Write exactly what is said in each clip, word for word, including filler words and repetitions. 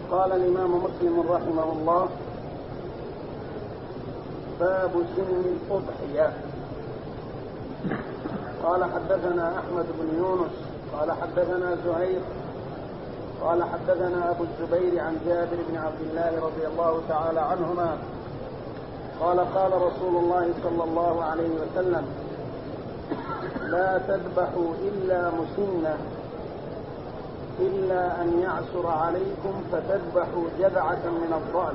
قال الإمام مسلم رحمه الله: باب سن الأضحية. قال حدثنا أحمد بن يونس قال حدثنا زهير قال حدثنا أبو الزبير عن جابر بن عبد الله رضي الله تعالى عنهما قال قال رسول الله صلى الله عليه وسلم: لا تذبحوا إلا مسنة إلا أن يعسر عليكم فتذبحوا جذعة من الضأن.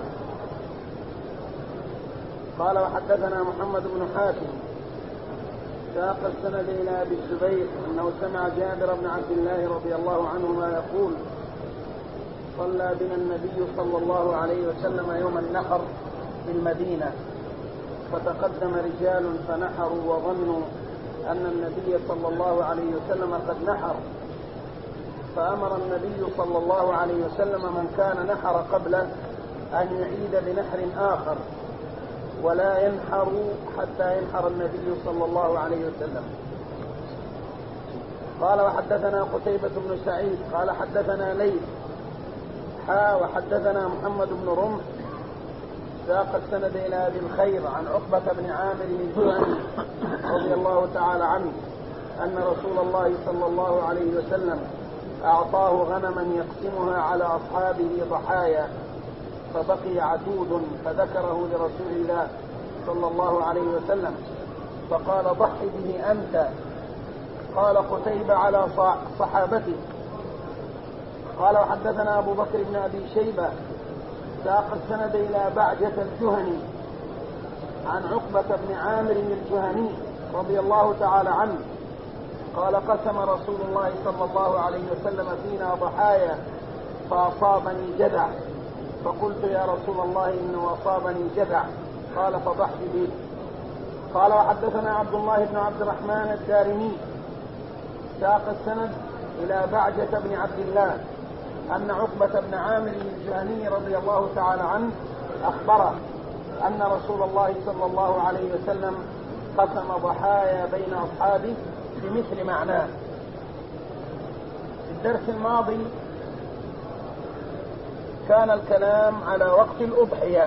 قال وحدثنا محمد بن حاتم ساق السند إلى أبي الزبير أنه سمع جابر بن عبد الله رضي الله عنهما يقول: صلى بنا النبي صلى الله عليه وسلم يوم النحر في المدينة، فتقدم رجال فنحروا وظنوا أن النبي صلى الله عليه وسلم قد نحر، فأمر النبي صلى الله عليه وسلم من كان نحر قبله أن يعيد بنحر آخر ولا ينحر حتى ينحر النبي صلى الله عليه وسلم. قال وحدثنا قتيبة بن سعيد قال حدثنا ليث حا وحدثنا محمد بن رمح ساق السند إلى أبي الخير عن عقبة بن عامر الجهني رضي الله تعالى عنه أن رسول الله صلى الله عليه وسلم أعطاه غنما يقسمها على أصحابه ضحايا، فبقي عتود فذكره لرسول الله صلى الله عليه وسلم فقال: ضح به أنت. قال قتيبة: على صحابته. قال وحدثنا أبو بكر بن أبي شيبة ساق السند إلى بعجة الجهني عن عقبة بن عامر الجهني رضي الله تعالى عنه قال: قسم رسول الله صلى الله عليه وسلم فينا ضحايا فأصابني جذع، فقلت: يا رسول الله إنه أصابني جذع. قال: فضح به. قال وحدثنا عبد الله بن عبد الرحمن الدارمي ساق السند إلى بعجة بن عبد الله أن عقبة بن عامر الجهني رضي الله تعالى عنه أخبره أن رسول الله صلى الله عليه وسلم قسم ضحايا بين أصحابه بمثل معناه. في الدرس الماضي كان الكلام على وقت الأضحية،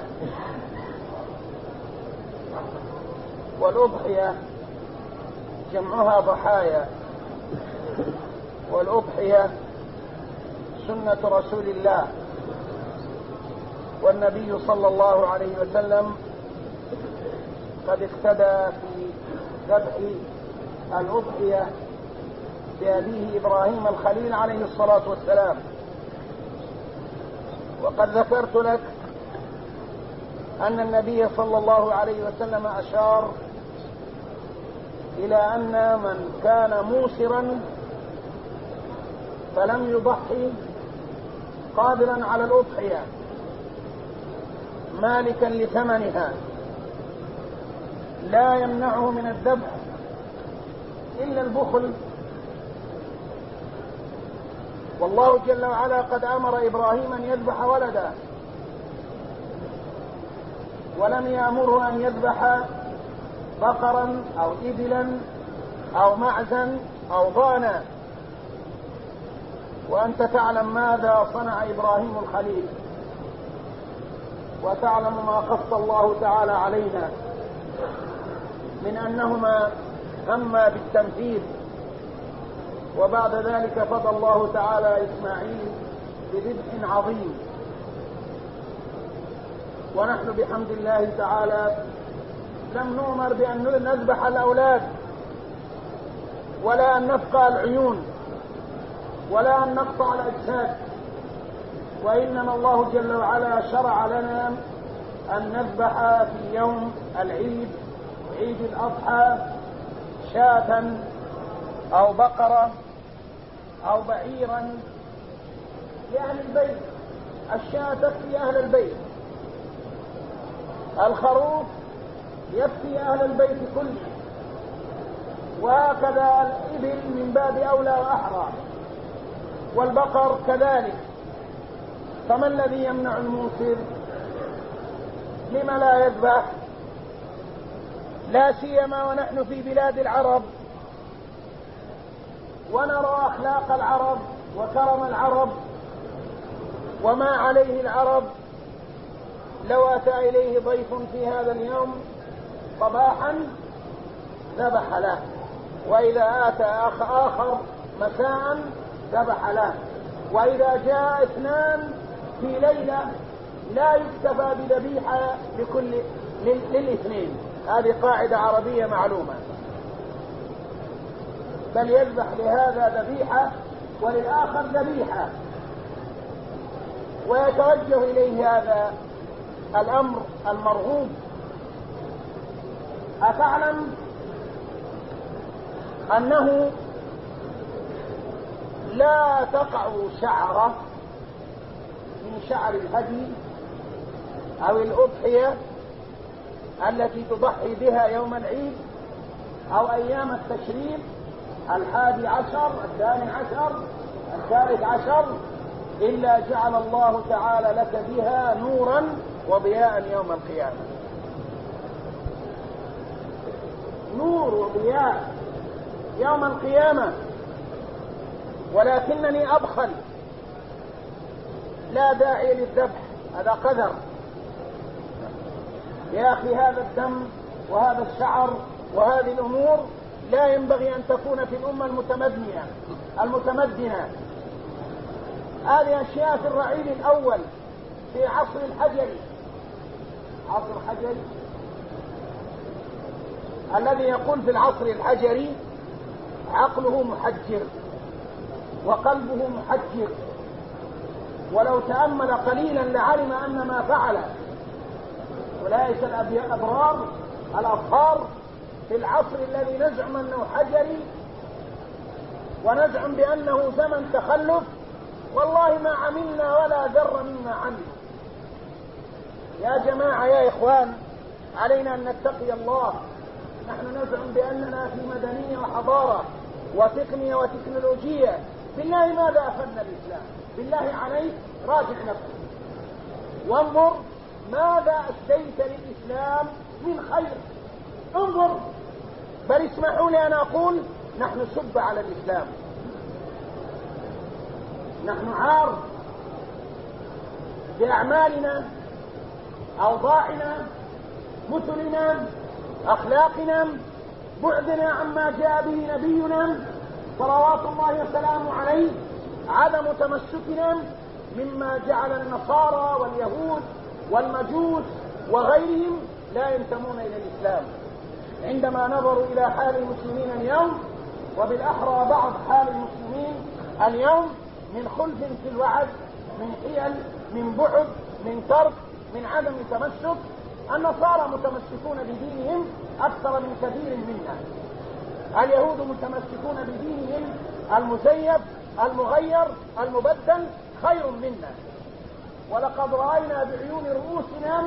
والأضحية جمعها ضحايا، والأضحية سنة رسول الله، والنبي صلى الله عليه وسلم قد اقتدى في ذبح الأضحية بأبيه إبراهيم الخليل عليه الصلاة والسلام. وقد ذكرت لك أن النبي صلى الله عليه وسلم أشار إلى أن من كان موسرا فلم يضحي قادرا على الأضحية مالكا لثمنها لا يمنعه من الذبح إلا البخل، والله جل وعلا قد أمر إبراهيم أن يذبح ولده ولم يأمره أن يذبح بقرا أو إبلا أو معزا أو ضانا. وأنت تعلم ماذا صنع إبراهيم الخليل، وتعلم ما قص الله تعالى علينا من أنهما هما بالتنفيذ، وبعد ذلك فضى الله تعالى إسماعيل بذبح عظيم. ونحن بحمد الله تعالى لم نؤمر بأن نذبح الأولاد ولا أن نفقع العيون ولا أن نقطع الأجساد، وإنما الله جل وعلا شرع لنا أن نذبح في يوم العيد عيد الأضحى شاة أو بقرة أو بعيرا لأهل البيت. الشاة تكفي أهل البيت، الخروف يكفي أهل البيت كله، وهكذا الإبل من باب أولى وأحرى، والبقر كذلك. فما الذي يمنع الموسر؟ لم لا يذبح؟ لا سيما ونحن في بلاد العرب ونرى أخلاق العرب وكرم العرب وما عليه العرب لو أتى إليه ضيف في هذا اليوم صباحا ذبح له، وإذا آتى أخ آخر مساء ذبح له، وإذا جاء اثنان في ليلة لا يكتفى بذبيحة لكل للاثنين. هذه قاعدة عربية معلومة، بل يذبح لهذا ذبيحة وللآخر ذبيحة، ويتوجه إليه هذا الأمر المرغوب. أتعلم أنه لا تقع شعرة من شعر الهدي أو الأضحية التي تضحي بها يوم العيد أو أيام التشريق الحادي عشر الثاني عشر الثالث عشر إلا جعل الله تعالى لك بها نورا وضياء يوم القيامة. نور وضياء يوم القيامة. ولكنني أبخل، لا داعي للذبح، هذا قدر. يا أخي هذا الدم وهذا الشعر وهذه الأمور لا ينبغي أن تكون في الأمة المتمدنة المتمدنة. هذه أشياء في الرعيل الأول في عصر الحجري، عصر الحجري الذي يقول في العصر الحجري عقله محجر وقلبه محجر، ولو تأمل قليلا لعلم أن ما فعل أولئك الأبرار الأطهار في العصر الذي نزعم أنه حجري ونزعم بأنه زمن تخلف، والله ما عملنا ولا ذر مما عمل. يا جماعة يا إخوان، علينا أن نتقي الله. نحن نزعم بأننا في مدنية وحضارة وتقنية وتكنولوجية. بالله ماذا أفدنا الإسلام؟ بالله عليك راجع نفسك وانظر ماذا أسديت للإسلام من خير. انظر. بل اسمحوا لي أن أقول نحن سب على الإسلام، نحن عار بأعمالنا، أوضاعنا، مثلنا، أخلاقنا، بعدنا عما جاء به نبينا صلوات الله وسلامه عليه، عدم تمسكنا مما جعل النصارى واليهود والمجوس وغيرهم لا ينتمون إلى الإسلام. عندما نظروا إلى حال المسلمين اليوم، وبالأحرى بعض حال المسلمين اليوم، من خلف في الوعد، من حيل، من بعد، من ترك، من عدم تمسك. النصارى متمسكون بدينهم أكثر من كثير منا. اليهود متمسكون بدينهم المزيف المغير المبدل خير منا. ولقد رأينا بعيون رؤوسنا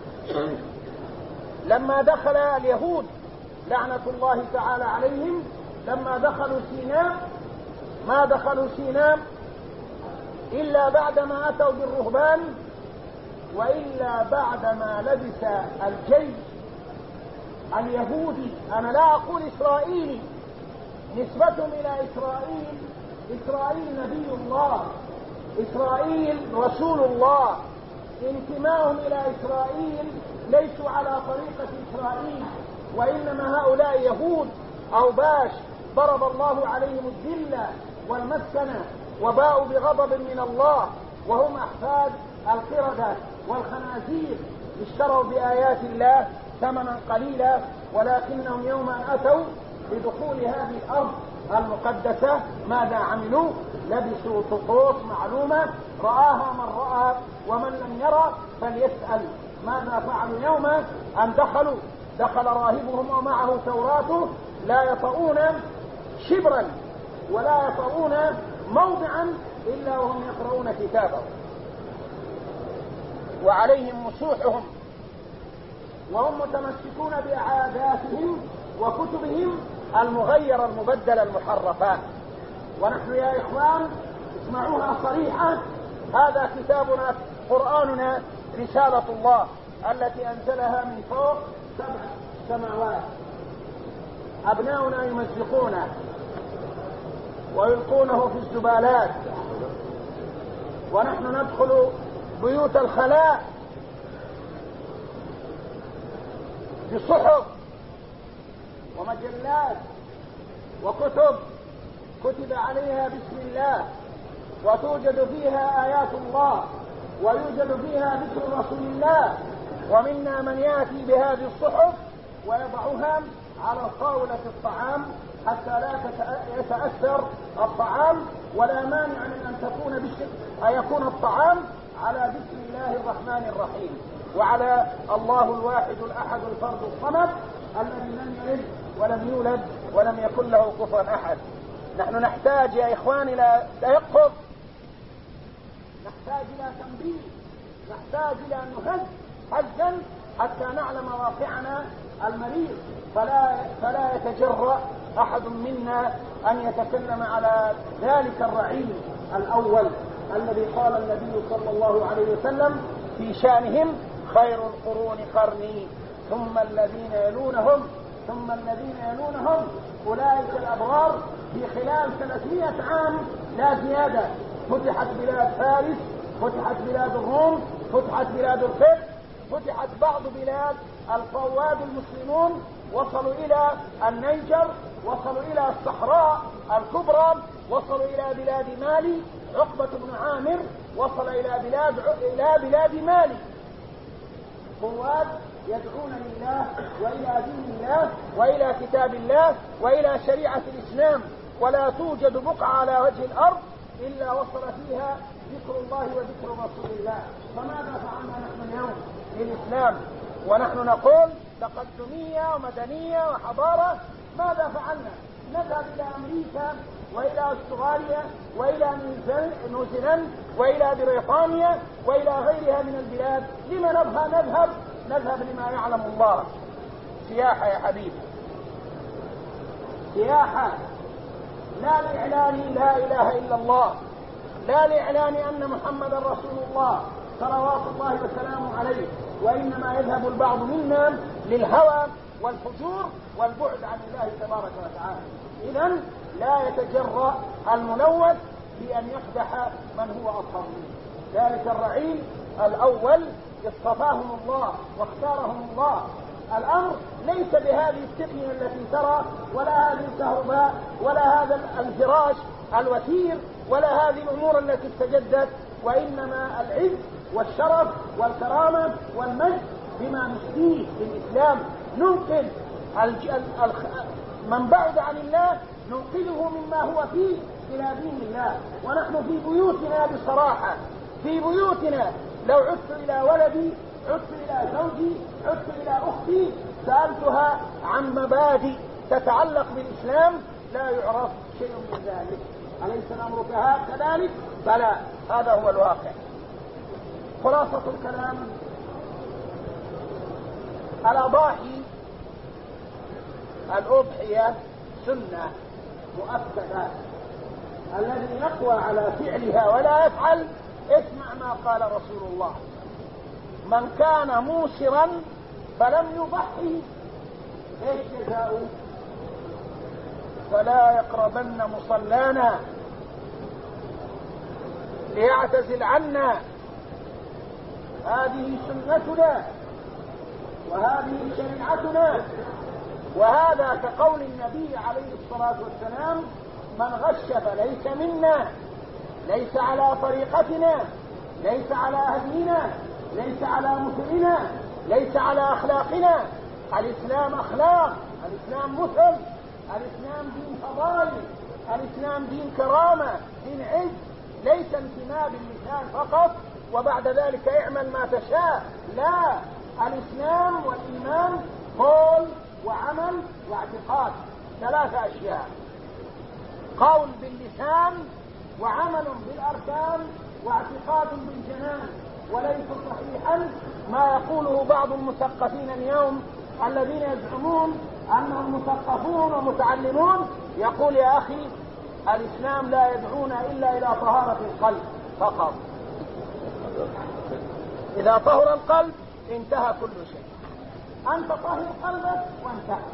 لما دخل اليهود لعنة الله تعالى عليهم، لما دخلوا سيناء، ما دخلوا سيناء إلا بعدما أتوا بالرهبان، وإلا بعدما لبس الجيش اليهودي، أنا لا أقول إسرائيلي، نسبتهم إلى إسرائيل، إسرائيل نبي الله، إسرائيل رسول الله، انتماءهم إلى إسرائيل ليسوا على طريقة إسرائيل، وإنما هؤلاء يهود أوباش ضرب الله عليهم الذلة والمسكنة وباءوا بغضب من الله، وهم أحفاد القردة والخنازير، اشتروا بآيات الله ثمنا قليلا، ولكنهم يوم أن أتوا بدخول هذه الأرض المقدسة ماذا عملوا؟ لبسوا طقوس معلومة رآها من رأى، ومن لم يرى فليسأل ماذا فعلوا يوم أن دخلوا. دخل راهبهم ومعه توراته، لا يطؤون شبرا ولا يطؤون موضعا إلا وهم يقرؤون كتابه، وعليهم مسوحهم، وهم متمسكون بعاداتهم وكتبهم المغيرة المبدلة المحرفات. ونحن يا إخوان اسمعوها صريحة، هذا كتابنا قرآننا رسالة الله التي أنزلها من فوق سبع سماوات. أبناؤنا يمزقونه ويلقونه في الزبالات ونحن ندخل بيوت الخلاء بصحف ومجلات وكتب كتب عليها بسم الله، وتوجد فيها آيات الله، ويوجد فيها ذكر رسول الله، ومنا من يأتي بهذه الصحف ويضعها على طاولة الطعام حتى لا يتأثر الطعام، ولا مانع من أن تكون أن يكون الطعام على بسم الله الرحمن الرحيم، وعلى الله الواحد الأحد الفرد الصمد الذي لم يلد ولم يولد ولم يكن له كفوا أحد. نحن نحتاج يا إخوان إلى تيقظ، نحتاج إلى تنبيه، نحتاج إلى أن نهز هزا حتى نعلم واقعنا المريض، فلا, فلا يتجرأ أحد منا أن يتكلم على ذلك الرعيل الأول الذي قال النبي صلى الله عليه وسلم في شأنهم: خير القرون قرني ثم الذين يلونهم ثم الذين يلونهم. أولئك الأبرار في خلال ثلاثمائة عام لا زيادة فتحت بلاد فارس، فتحت بلاد الروم، فتحت بلاد القبط، فتحت بعض بلاد القواد المسلمون، وصلوا إلى النيجر، وصلوا إلى الصحراء الكبرى، وصلوا إلى بلاد مالي. عقبة بن عامر وصل إلى بلاد إلى بلاد مالي. قواد يدعون لله وإلى دين الله وإلى كتاب الله وإلى شريعة الإسلام، ولا توجد بقعة على وجه الأرض إلا وصل فيها ذكر الله وذكر رسول الله. فماذا فعلنا نحن اليوم للإسلام ونحن نقول تقدمية ومدنية وحضارة؟ ماذا فعلنا؟ نذهب إلى أمريكا وإلى أستراليا وإلى نيوزيلندا وإلى بريطانيا وإلى غيرها من البلاد. لما نذهب؟ نذهب نذهب لما يعلم الله. سياحة يا حبيبي، سياحة، لا لإعلان لا إله إلا الله، لا لإعلان أن محمد رسول الله صلوات الله وسلامه عليه، وإنما يذهب البعض منا للهوى والفجور والبعد عن الله تبارك وتعالى. إذن لا يتجرأ الملوث بأن يقدح من هو أطهر منه. ذلك الرعيل الأول اصطفاهم الله واختارهم الله. الأمر ليس بهذه التقنية التي ترى، ولا هذه الكهرباء، ولا هذا الفراش الوثير، ولا هذه الأمور التي استجدت، وإنما العز والشرف والكرامة والمجد بما نشتيه بالإسلام. ننقذ من بعد عن الله، ننقذه مما هو فيه إلى دين الله. ونحن في بيوتنا بصراحة، في بيوتنا لو عدت إلى ولدي، عدت إلى زوجي، عدت إلى أختي، سألتها عن مبادئ تتعلق بالإسلام، لا يعرف شيء من ذلك. أليس الأمر كذلك؟ بلى، هذا هو الواقع. خلاصة الكلام: الأضاحي، الأضحية سنة مؤكدة. الذي يقوى على فعلها ولا يفعل، اسمع ما قال رسول الله: من كان موسرا فلم يضحي ايش جزاؤه؟ فلا يقربن مصلانا، ليعتزل عنا. هذه سنتنا وهذه شريعتنا، وهذا كقول النبي عليه الصلاة والسلام: من غش فليس منا، ليس على طريقتنا، ليس على هدينا، ليس على مثلنا، ليس على أخلاقنا. الإسلام أخلاق، الإسلام مثل، الإسلام دين فضائل، الإسلام دين كرامة، دين عز، ليس انتماء باللسان فقط وبعد ذلك اعمل ما تشاء. لا، الإسلام والإيمان قول وعمل واعتقاد، ثلاثة أشياء: قول باللسان، وعمل بالأركان، واعتقاد بالجنان. وليس صحيحا ما يقوله بعض المثقفين اليوم الذين يزعمون أنهم مثقفون ومتعلمون. يقول: يا أخي، الإسلام لا يدعونا إلا إلى طهارة القلب فقط. إذا طهر القلب انتهى كل شيء. أنت طهر قلبك وانتهى.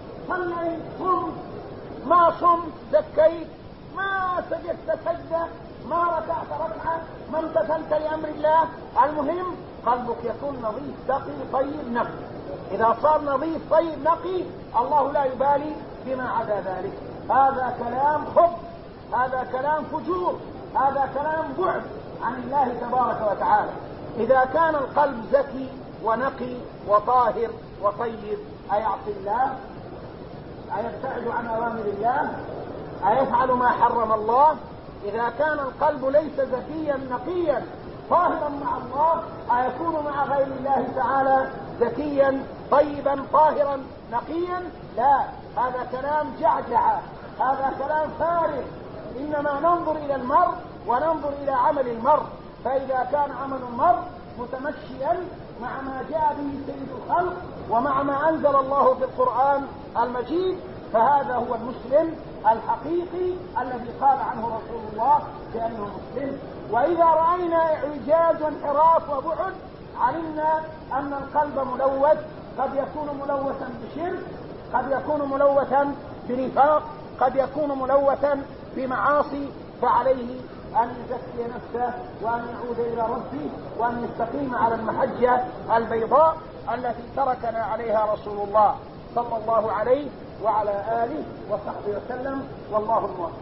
صلي، صم، ما صمت، زكيت، ما سجدت سجدة، ما ركعت ركعة، ما امتثلت لأمر الله. المهم قلبك يكون نظيف تقي طيب نقي. إذا صار نظيف طيب نقي الله لا يبالي بما عدا ذلك. هذا كلام خبث، هذا كلام فجور، هذا كلام بعد عن الله تبارك وتعالى. إذا كان القلب زكي ونقي وطاهر وطيب أيعصي الله؟ أيبتعد عن أوامر الله؟ أيفعل ما حرم الله؟ إذا كان القلب ليس زكيا نقيا طاهرا مع الله أيكون مع غير الله تعالى زكيا طيبا طاهرا نقيا؟ لا، هذا كلام جعجعة، هذا كلام فارغ. إنما ننظر إلى المرء وننظر إلى عمل المرء، فإذا كان عمل المرء متمشيا مع ما جاء به سيد الخلق ومع ما أنزل الله في القرآن المجيد فهذا هو المسلم الحقيقي الذي قال عنه رسول الله بأنه مسلم. وإذا رأينا إعجاز وانحراف وبعد علمنا أن القلب ملوث، قد يكون ملوثا بشرك، قد يكون ملوثا بنفاق، قد يكون ملوثا بمعاصي، فعليه أن يزكي نفسه وأن يعود إلى ربه وأن يستقيم على المحجة البيضاء التي تركنا عليها رسول الله صلى الله عليه وعلى آله وصحبه وسلم، والله الموفق.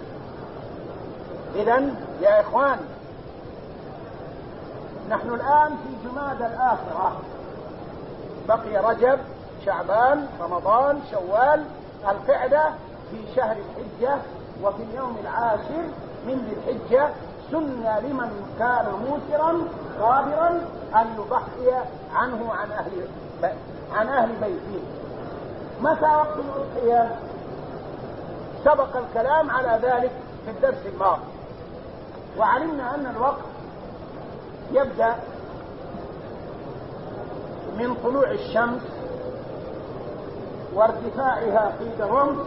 إذن يا إخوان، نحن الآن في جمادى الآخرة، بقي رجب، شعبان، رمضان، شوال، القعدة، في شهر الحجة، وفي اليوم العاشر من ذي الحجة سن لمن كان موسرا قادرا أن يضحي عنه عن أهل عن أهل بيته. متى وقت الأضحية؟ سبق الكلام على ذلك في الدرس الماضي، وعلمنا أن الوقت يبدأ من طلوع الشمس وارتفاعها قيد الرمح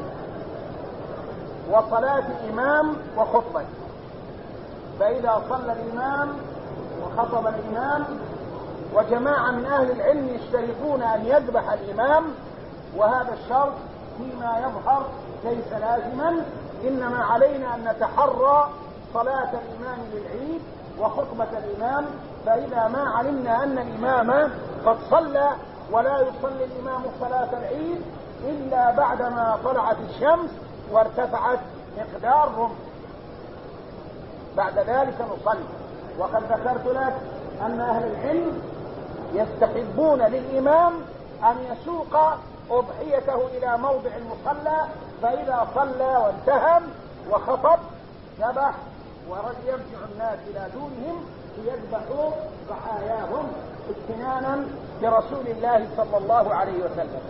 وصلاة الإمام وخطبة. فإذا صلى الإمام وخطب الإمام، وجماعة من أهل العلم يشترطون أن يذبح الإمام، وهذا الشرط فيما يظهر ليس لازما، إنما علينا أن نتحرى صلاة الإمام للعيد وخطبة الإمام. فإذا ما علمنا أن الإمام قد صلى ولا يصلي الإمام صلاة العيد إلا بعدما طلعت الشمس وارتفعت مقدار رمح، بعد ذلك نصلي. وقد ذكرت لك أن أهل العلم يستحبون للإمام أن يسوق أضحيته إلى موضع المصلى، فإذا صلى وانتهى وخطب ذبح، ويرجع الناس إلى دونهم ليذبحوا ضحاياهم استنانا برسول الله صلى الله عليه وسلم.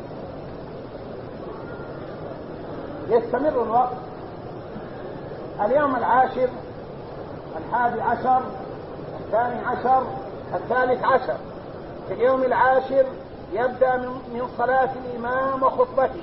يستمر الوقت. اليوم العاشر، الحادي عشر، الثاني عشر، الثالث عشر. في اليوم العاشر يبدأ من صلاة الإمام وخطبته،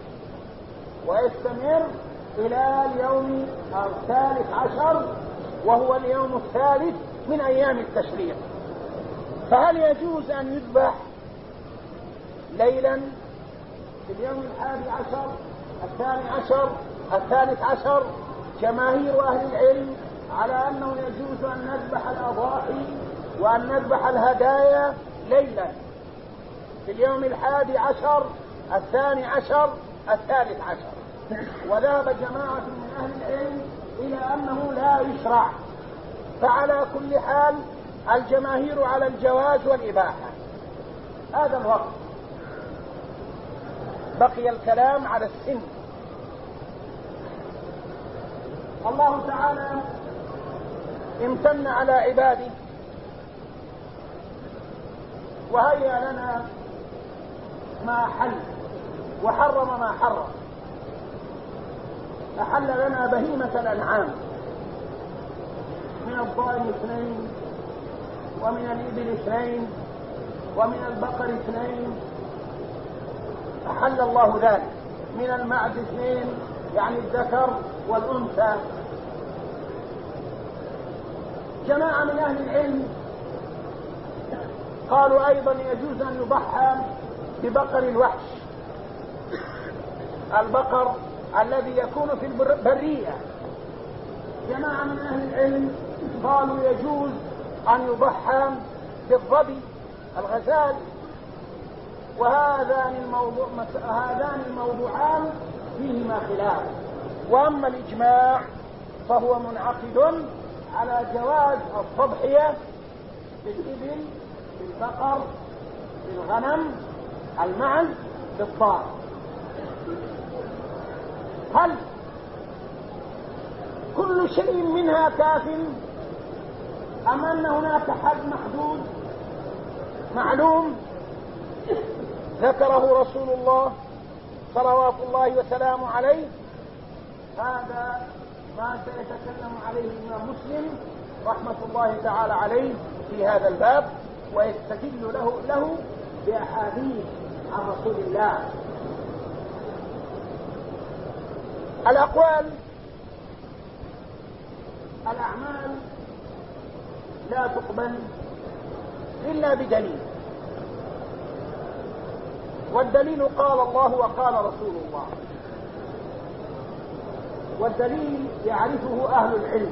ويستمر إلى اليوم الثالث عشر وهو اليوم الثالث من أيام التشريق. فهل يجوز أن يذبح ليلا في اليوم الحادي عشر، الثاني عشر، الثالث عشر؟ جماهير أهل العلم على أنه يجوز أن نذبح الأضاحي وأن نذبح الهدايا ليلا في اليوم الحادي عشر، الثاني عشر، الثالث عشر. وذهب جماعة من أهل العلم إلى أنه لا يشرع. فعلى كل حال الجماهير على الجواز والإباحة. هذا الوقت. بقي الكلام على السن. الله تعالى امتن على عباده وهيأ لنا ما حل وحرم ما حرم. أحل لنا بهيمة الأنعام من الضأن اثنين، ومن الإبل اثنين، ومن البقر اثنين، أحل الله ذلك. من المعز اثنين، يعني الذكر والأنثى. جماعة من أهل العلم قالوا أيضا يجوز أن يضحى ببقر الوحش، البقر الذي يكون في البرية، جماعة من أهل العلم قالوا يجوز أن يضحى بالظبي الغزال، وهذان الموضوع هذان الموضوعان فيهما خلاف. وأما الإجماع فهو منعقد على جواز التضحية بالإبل، بالبقر، بالغنم، المعز، بالضأن. هل كل شيء منها كاف أم أن هناك حد محدود معلوم ذكره رسول الله صلوات الله وسلامه عليه؟ هذا ما سيتكلم عليه الإمام مسلم رحمة الله تعالى عليه في هذا الباب، ويستدل له, له بأحاديث عن رسول الله. الأقوال الأعمال لا تقبل إلا بدليل، والدليل قال الله وقال رسول الله، والدليل يعرفه أهل العلم.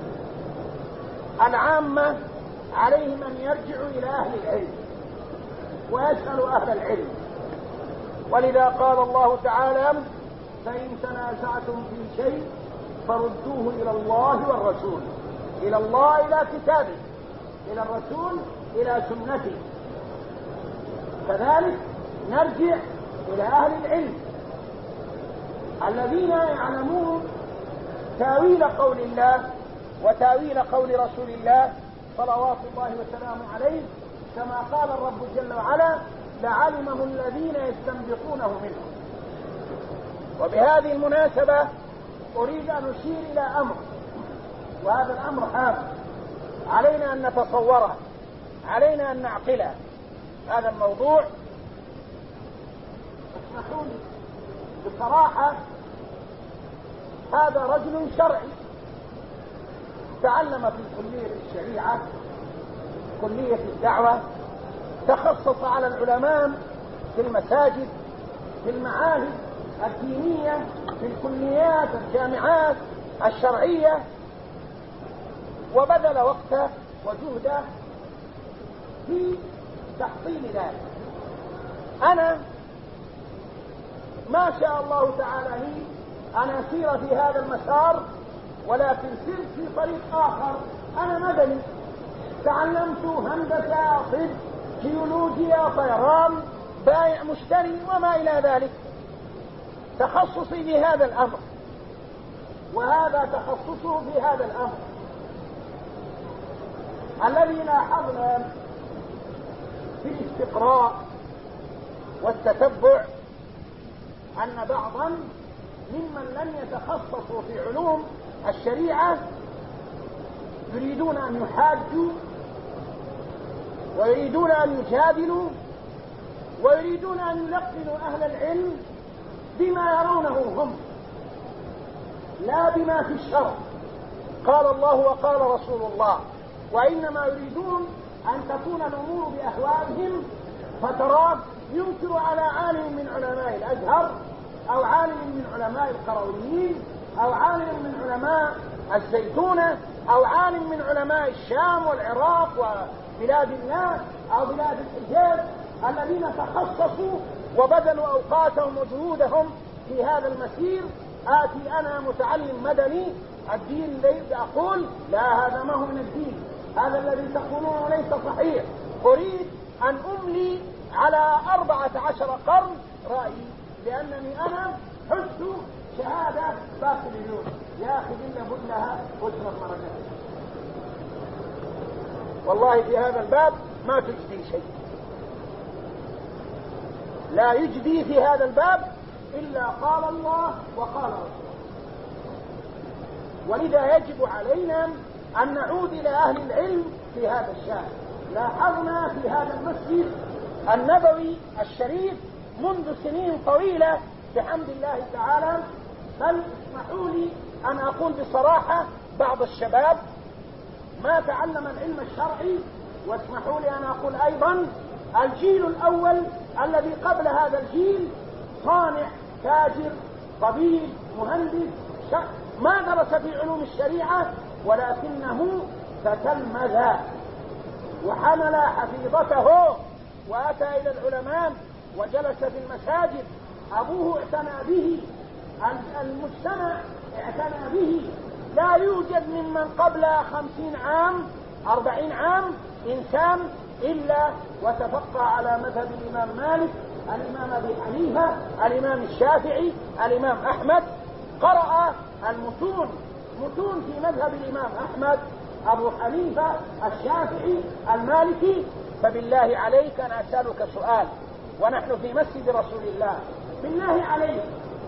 العامة عليهم أن يرجعوا إلى أهل العلم ويسألوا أهل العلم، ولذا قال الله تعالى: فإن تنازعتم في شيء فردوه إلى الله والرسول. إلى الله إلى كتابه، إلى الرسول إلى سنته. كذلك نرجع إلى أهل العلم الذين يعلمون تاويل قول الله وتاويل قول رسول الله صلوات الله وسلامه عليه، كما قال الرب جل وعلا: لعلمه الذين يستنبطونه منهم. وبهذه المناسبة أريد أن أشير إلى أمر، وهذا الأمر هام علينا أن نتصوره، علينا أن نعقله. هذا الموضوع اسمحوا لي بصراحة، هذا رجل شرعي تعلم في كلية الشريعة، كلية الدعوة، تخصص على العلماء في المساجد، في المعاهد الدينية، في الكليات الجامعات الشرعية، وبذل وقته وجهده في تحصيل ذلك. أنا ما شاء الله تعالى لي أن أسير في هذا المسار، ولكن سرت في طريق آخر. أنا مدني، تعلمت هندسة، طب، جيولوجيا، طيران، بائع مشتري وما إلى ذلك. تخصصي في هذا الأمر، وهذا تخصصه في هذا الأمر. الذي لاحظنا في الاستقراء والتتبع أن بعضا ممن لم يتخصصوا في علوم الشريعة يريدون أن يحاجوا، ويريدون أن يجادلوا، ويريدون أن يلقنوا أهل العلم بما يرونه هم، لا بما في الشرع. قال الله وقال رسول الله، وإنما يريدون أن تكون الأمور بأهوائهم، فتراه ينكر على عالم من علماء الأزهر، أو عالم من علماء القرويين، أو عالم من علماء الزيتونة، أو عالم من علماء الشام والعراق وبلاد الله أو بلاد الحجاز، الذين تخصصوا وبذلوا أوقاتهم وجهودهم في هذا المسير. آتي أنا متعلم مدني، الدين ليس، أقول لا، هذا ما هو من الدين، هذا الذي تقولونه ليس صحيح. أريد أن أملي على أربعة عشر قرن رأيي، لأنني أنا حزت شهادة باكالوريوس. يا أخي إلا بدلها وجه المرجع. والله في هذا الباب ما تجدي شيء، لا يجدي في هذا الباب إلا قال الله وقال رسوله. ولذا يجب علينا أن نعود إلى أهل العلم في هذا الشأن. لاحظنا في هذا المسجد النبوي الشريف منذ سنين طويلة بحمد الله تعالى، بل اسمحوا لي أن أقول بصراحة بعض الشباب ما تعلم العلم الشرعي، واسمحوا لي أن أقول أيضا الجيل الأول الذي قبل هذا الجيل، صانع، تاجر، طبيب، مهندس، ما درس في علوم الشريعة، ولكنه تتلمذ وحمل حفيظته وأتى إلى العلماء وجلس في المساجد. أبوه اعتنى به، المجتمع اعتنى به. لا يوجد ممن قبل خمسين عام أربعين عام إنسان إلا وتفقه على مذهب الإمام مالك، الإمام أبي حنيفة، الإمام الشافعي، الإمام أحمد. قرأ المتون متون في مذهب الإمام أحمد، أبو حنيفة، الشافعي، المالكي. فبالله عليك أنا أسألك سؤال ونحن في مسجد رسول الله، بالله عليك،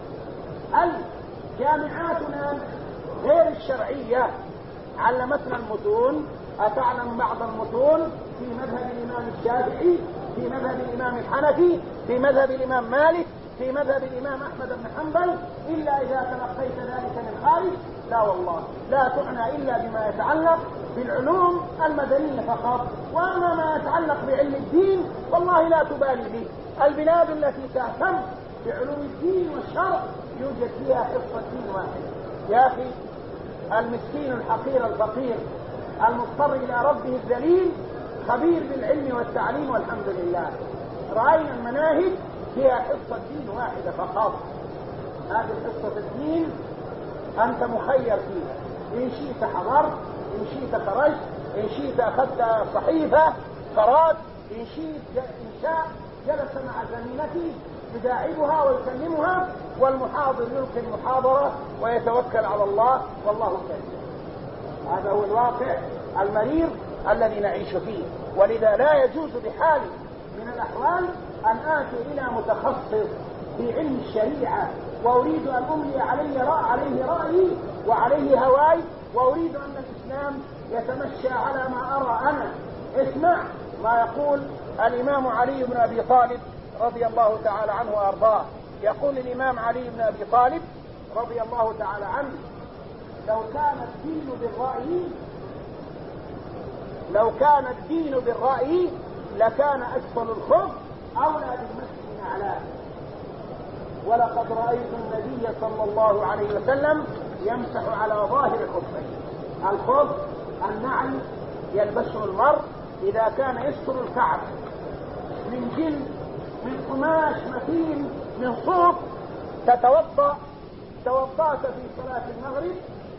هل جامعاتنا غير الشرعية علمتنا المتون؟ أتعلم بعض المتون في مذهب الإمام الشافعي، في مذهب الإمام الحنفي، في مذهب الإمام مالك، في مذهب الإمام أحمد بن حنبل، إلا إذا تلقيت ذلك من خارج؟ لا والله، لا تعنى إلا بما يتعلق بالعلوم المدنية فقط، وأما ما يتعلق بعلم الدين والله لا تبالي به. البلاد التي تهتم بعلوم الدين والشرع يوجد فيها حصة دين واحد. يا أخي، المسكين الحقير الفقير المضطر إلى ربه الذليل خبير بالعلم والتعليم والحمد لله. رأينا المناهج فيها حصة دين واحدة فقط. هذه حصة الدين أنت مخير فيها، إن شئت حضرت، إن شئت خرجت، إن شئت أخذت صحيفة قرأت، إن شئت إن شاء جلس مع زميلته يداعبها ويكلمها، والمحاضر يلقي المحاضرة ويتوكل على الله والله كريم. هذا هو الواقع المرير الذي نعيش فيه. ولذا لا يجوز بحال من الأحوال أن آتي إلى متخصص في علم الشريعة وأريد أن أملي عليه رأي عليه رأيي وعليه هواي، وأريد أن الإسلام يتمشى على ما أرى أنا. اسمع ما يقول الإمام علي بن أبي طالب رضي الله تعالى عنه وأرضاه. يقول الإمام علي بن أبي طالب رضي الله تعالى عنه: لو كان الدين بالرأي لو كان الدين بالرأي لكان أسفل الخف أولى بالمسح من أعلاه. ولقد رأيت النبي صلى الله عليه وسلم يمسح على ظاهر خفيه. الخف النعل يلبسه المرء إذا كان يستر الكعب، من جلد، من قماش متين، من صوف. تتوضأ توضأت في صلاة المغرب،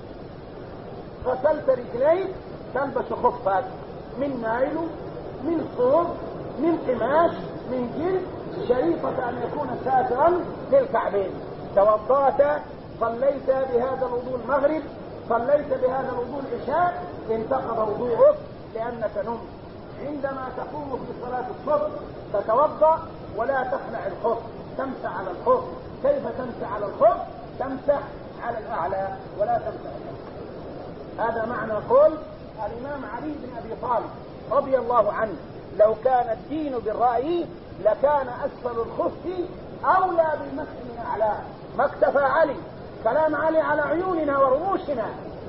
غسلت رجليك، تلبس خفك من نايل، من صوف، من قماش، من جلد، شريطة أن يكون ساترا للكعبين. توضأت، صليت بهذا الوضوء المغرب، صليت بهذا الوضوء العشاء، انتقض وضوءك لأنك نمت. عندما تقوم في صلاة الصبح تتوضأ ولا تخلع الخف، تمسح على الخف. كيف تمسح على الخف؟ تمسح على الأعلى ولا تمسح الأسفل. هذا معنى قول الإمام علي بن أبي طالب رضي الله عنه: لو كان الدين بالرأي لكان أسفل الخف أولى بالمسح من أعلاه. ما اكتفى علي، كلام علي على عيوننا ورؤوسنا،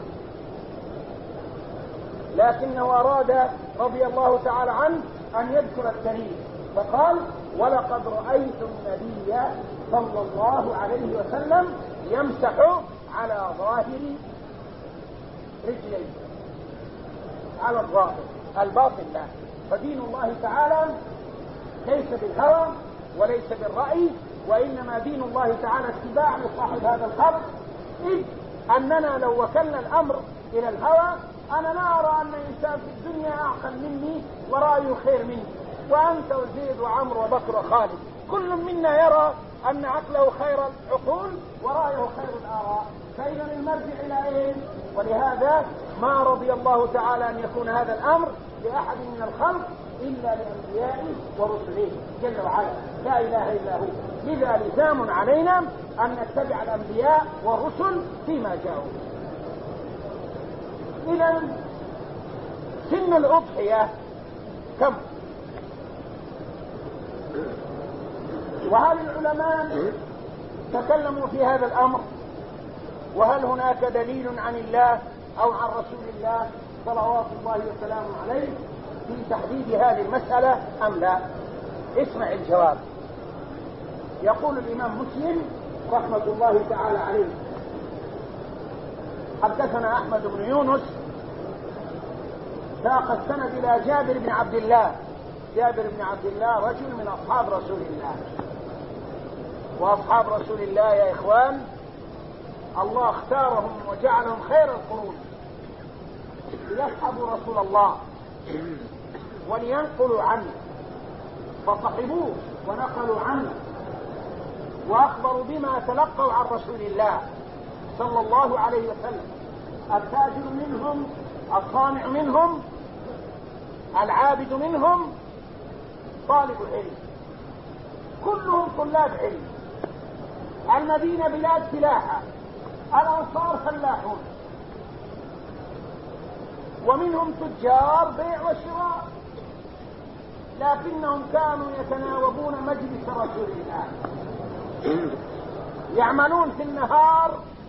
لكنه أراد رضي الله تعالى عنه أن يذكر الدليل فقال: ولقد رأيت النبي صلى الله عليه وسلم يمسح على ظاهر رجليه، على الظاهر، الباطن لا. فدين الله تعالى ليس بالهوى وليس بالرأي، وإنما دين الله تعالى اتباع لصاحب هذا الخلق. إذ أننا لو وكلنا الأمر إلى الهوى، أنا لا أرى أن إنسان في الدنيا أعقل مني ورأيه خير مني، وأنت وزيد وعمر وبكر وخالد كل منا يرى أن عقله خير العقول ورأيه خير الآراء. فإذا المرجع إلى إيه؟ ولهذا ما رضي الله تعالى أن يكون هذا الأمر لأحد من الخلق إلا لأنبيائه ورسله جل وعلا، لا إله إلا هو. لذا لزام علينا أن نتبع الأنبياء والرسل فيما جاءوا. إذا سن الأضحية كم؟ وهل العلماء تكلموا في هذا الأمر؟ وهل هناك دليل عن الله أو عن رسول الله صلوات الله وسلامه عليه في تحديد هذه المسألة أم لا؟ اسمع الجواب. يقول الإمام مسلم رحمة الله تعالى عليه: حدثنا أحمد بن يونس ساق السند إلى جابر بن عبد الله. جابر بن عبد الله رجل من أصحاب رسول الله، وأصحاب رسول الله يا إخوان الله اختارهم وجعلهم خير القرون ليصحبوا رسول الله ولينقلوا عنه، فصحبوه ونقلوا عنه وأخبروا بما تلقوا عن رسول الله صلى الله عليه وسلم. التاجر منهم، الصانع منهم، العابد منهم، طالب علم، كلهم طلاب علم. المدينة بلاد فلاحة، الأنصار فلاحون، ومنهم تجار بيع وشراء، لكنهم كانوا يتناوبون مجلس رسول الله، يعملون في النهار،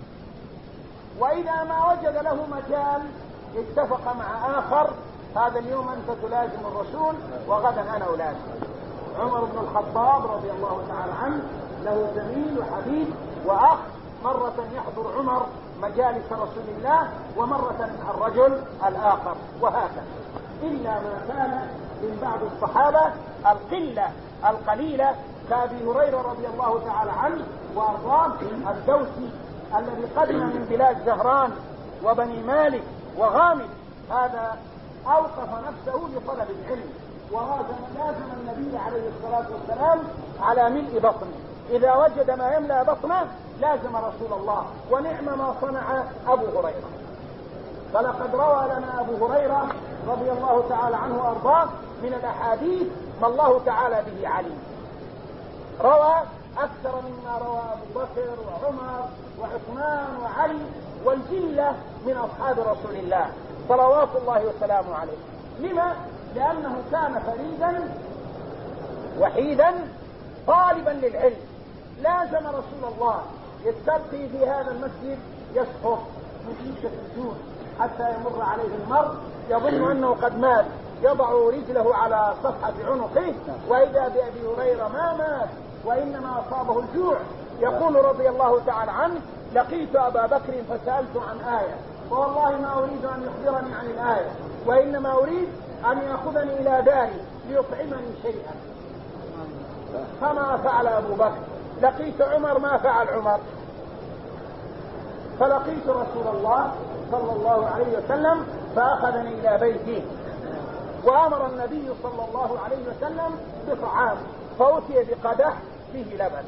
وإذا ما وجد له مجال اتفق مع آخر هذا اليوم أنت تلازم الرسول وغدا أنا ألازم. عمر بن الخطاب رضي الله تعالى عنه له زميل وحبيب وأخ، مرة يحضر عمر مجالس رسول الله ومرة الرجل الآخر، وهكذا. إلا ما كان من بعض الصحابة القلة القليلة كأبي هريرة رضي الله تعالى عنه وأرضاه الدوسي الذي قدم من بلاد زهران وبني مالك وغامد، هذا أوقف نفسه لطلب العلم ولازم النبي عليه الصلاة والسلام على ملء بطنه، إذا وجد ما يملأ بطنه لازم رسول الله، ونعم ما صنع أبو هريرة. فلقد روى لنا أبو هريرة رضي الله تعالى عنه وأرضاه من الأحاديث ما الله تعالى به عليم، روى أكثر مما روى أبو بكر وعمر وعثمان وعلي والجلة من أصحاب رسول الله صلوات الله وسلامه عليه. لما؟ لأنه كان فريدا وحيدا طالبا للعلم، لازم رسول الله يستلقي في هذا المسجد يسقط من شدة الجوع حتى يمر عليه المرء يظن أنه قد مات، يضع رجله على صفحة عنقه وإذا بأبي هريرة ما مات وإنما أصابه الجوع. يقول رضي الله تعالى عنه: لقيت أبا بكر فسألت عن آية، والله ما أريد أن يخبرني عن الآية، وإنما أريد أن يأخذني إلى داري ليطعمني شيئا، فما فعل أبو بكر. لقيت عمر، ما فعل عمر. فلقيت رسول الله صلى الله عليه وسلم فأخذني إلى بيته، وأمر النبي صلى الله عليه وسلم بطعام، فأتي بقدح فيه لبن،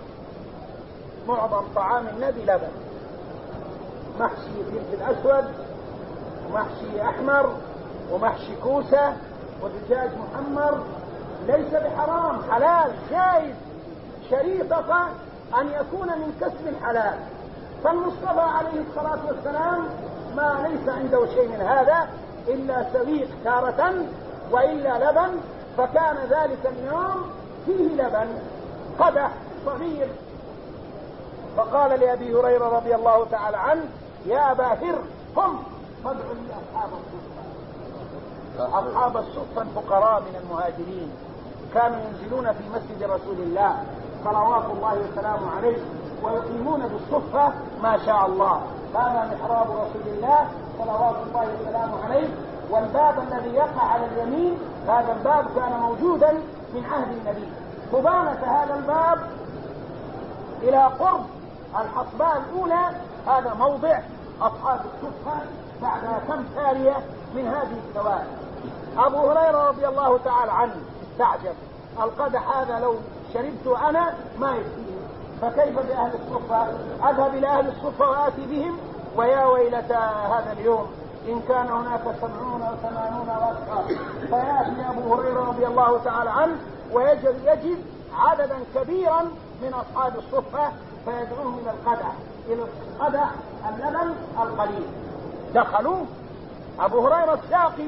معظم طعام النبي لبن، محشي فلفل أسود ومحشي أحمر ومحشي كوسة ودجاج محمر، ليس بحرام، حلال جائز، شريطة أن يكون من كسب حلال. فالمصطفى عليه الصلاة والسلام ما ليس عنده شيء من هذا إلا سويق تارة وإلا لبن، فكان ذلك اليوم فيه لبن قدح صغير. فقال لأبي هريرة رضي الله تعالى عنه: يا أبا هر قم فادعوا لي أصحاب الصفة. أصحاب الصفة الفقراء من المهاجرين كانوا ينزلون في مسجد رسول الله صلوات الله وسلامه عليه ويقيمون بالصفة ما شاء الله. هذا محراب رسول الله صلوات الله وسلامه عليه، والباب الذي يقع على اليمين هذا الباب كان موجودا من عهد النبي. مبانة هذا الباب إلى قرب الحصباء الأولى هذا موضع أصحاب الصفة بعد كم سارية من هذه السواري. أبو هريرة رضي الله تعالى عنه تعجب: القدح هذا لو شربت أنا ما يكفيه، فكيف بأهل الصفة؟ أذهب إلى أهل الصفة وآتي بهم، ويا ويلتا هذا اليوم إن كان هناك سبعون أو ثمانون وأكثر. فيأتي أبو هريرة رضي الله تعالى عنه ويجب يجب عددا كبيرا من أصحاب الصفة فيدعوهم إلى القدح، إلى القدح اللبن القليل. دخلوا، أبو هريرة الساقي،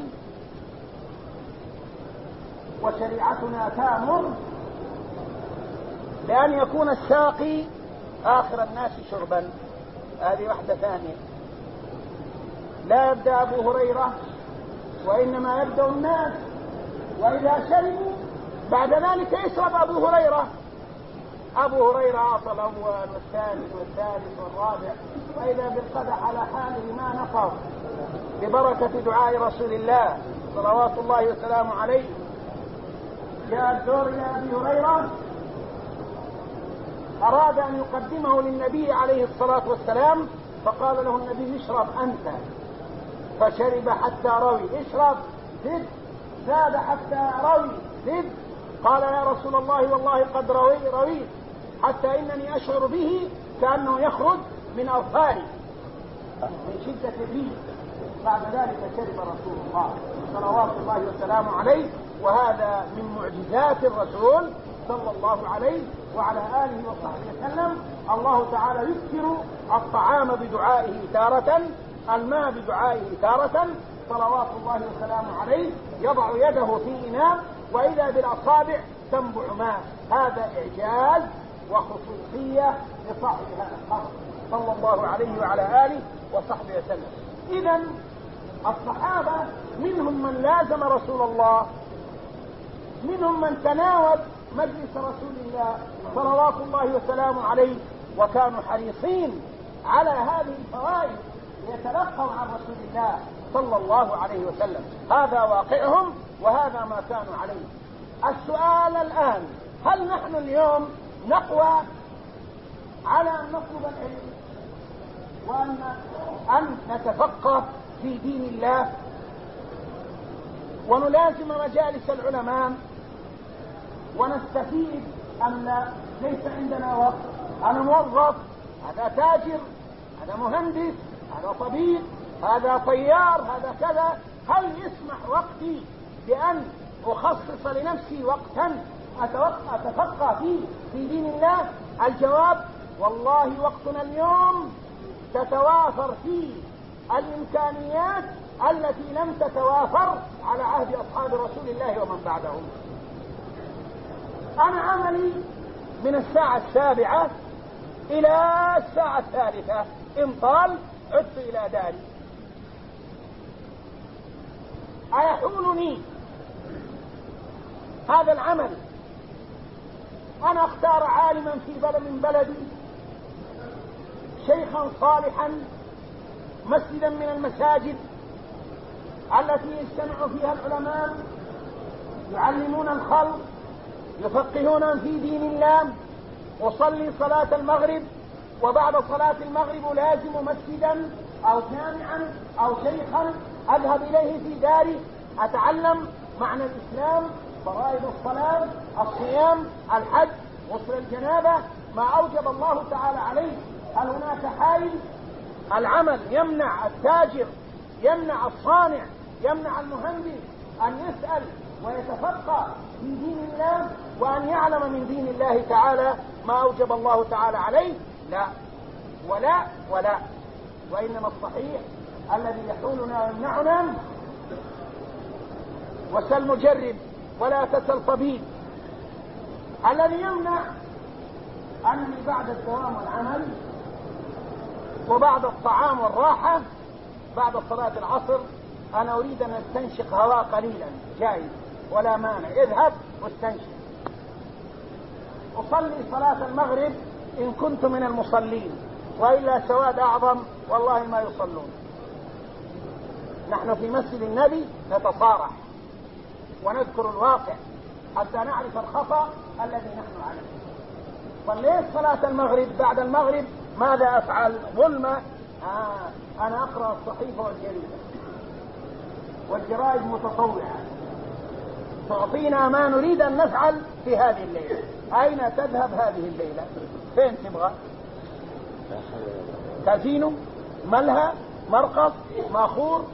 وشريعتنا تأمر بأن يكون الساقي آخر الناس شربا. هذه واحدة ثانية، لا يبدأ أبو هريرة وإنما يبدأ الناس، وإذا شربوا بعد ذلك يشرب أبو هريرة. أبو هريرة أعطى الأول والثاني والثالث والرابع، وإذا بالقدح على حاله ما نفر ببركة دعاء رسول الله صلوات الله وسلامه عليه. جاء الدور إلى أبي هريرة أراد أن يقدمه للنبي عليه الصلاة والسلام، فقال له النبي اشرب أنت، فشرب حتى روي. اشرب زد، زاد حتى روي زد. قال يا رسول الله والله قد روي رويت حتى إنني أشعر به كأنه يخرج من أظفاري من شدة الريح. بعد ذلك شرب رسول الله صلوات الله وسلامه عليه. وهذا من معجزات الرسول صلى الله عليه وعلى آله وصحبه وسلم. الله تعالى يكثر الطعام بدعائه تارة، الماء بدعائه تارة، صلوات الله وسلامه عليه. يضع يده في إناء وإذا بالأصابع تنبع ماء. هذا إعجاز وخصوصية لصاحب هذا الأمر صلى الله عليه وعلى آله وصحبه وسلم. إذن الصحابة منهم من لازم رسول الله، منهم من تناول مجلس رسول الله صلوات الله وسلامه عليه، وكانوا حريصين على هذه الفوائد ليتلقوا عن رسول الله صلى الله عليه وسلم. هذا واقعهم وهذا ما كانوا عليه. السؤال الآن، هل نحن اليوم نقوى على أن نطلب العلم وأن أن نتفقه في دين الله ونلازم مجالس العلماء ونستفيد أم لا؟ ليس عندنا وقت. أنا موظف، هذا تاجر، هذا مهندس، هذا طبيب، هذا طيار، هذا كذا. هل يسمح وقتي بأن أخصص لنفسي وقتا أتفقه فيه في دين الله؟ الجواب والله وقتنا اليوم تتوافر فيه الإمكانيات التي لم تتوافر على عهد أصحاب رسول الله ومن بعدهم. أنا عملي من الساعة السابعة إلى الساعة الثالثة، إن طال عدت إلى داري. أيحولني هذا العمل أن أختار عالما في بلد من بلدي، شيخا صالحا، مسجدا من المساجد التي يجتمع فيها العلماء يعلمون الخلق يفقهون في دين الله، أصلي صلاة المغرب وبعد صلاة المغرب لازم مسجدا أو جامعا أو شيخا أذهب إليه في داري أتعلم معنى الإسلام، فرائض الصلاة، الصيام، الحج، غسل الجنابة، ما أوجب الله تعالى عليه. هل هناك حائل؟ العمل يمنع التاجر، يمنع الصانع، يمنع المهندس أن يسأل ويتفقه في دين الله وأن يعلم من دين الله تعالى ما أوجب الله تعالى عليه؟ لا ولا ولا. وإنما الصحيح الذي يحولنا ويمنعنا، وسل مجرب ولا تسل طبيب، الذي يمنع أني بعد الدوام والعمل وبعد الطعام والراحة بعد صلاة العصر أنا أريد أن أستنشق هواء قليلا، جائز ولا مانع، اذهب واستنشق. أصلي صلاة المغرب إن كنت من المصلين، وإلا سواد أعظم والله ما يصلون. نحن في مسجد النبي نتصارح ونذكر الواقع حتى نعرف الخطأ الذي نحن عليه. صليت صلاة المغرب، بعد المغرب ماذا أفعل؟ ظلمة، آه أنا أقرأ الصحيفة والجريدة والجرائد متطوعة تعطينا ما نريد أن نفعل في هذه الليلة. أين تذهب هذه الليلة؟ فين تبغى؟ كازينو، ملهى، مرقص، ماخور،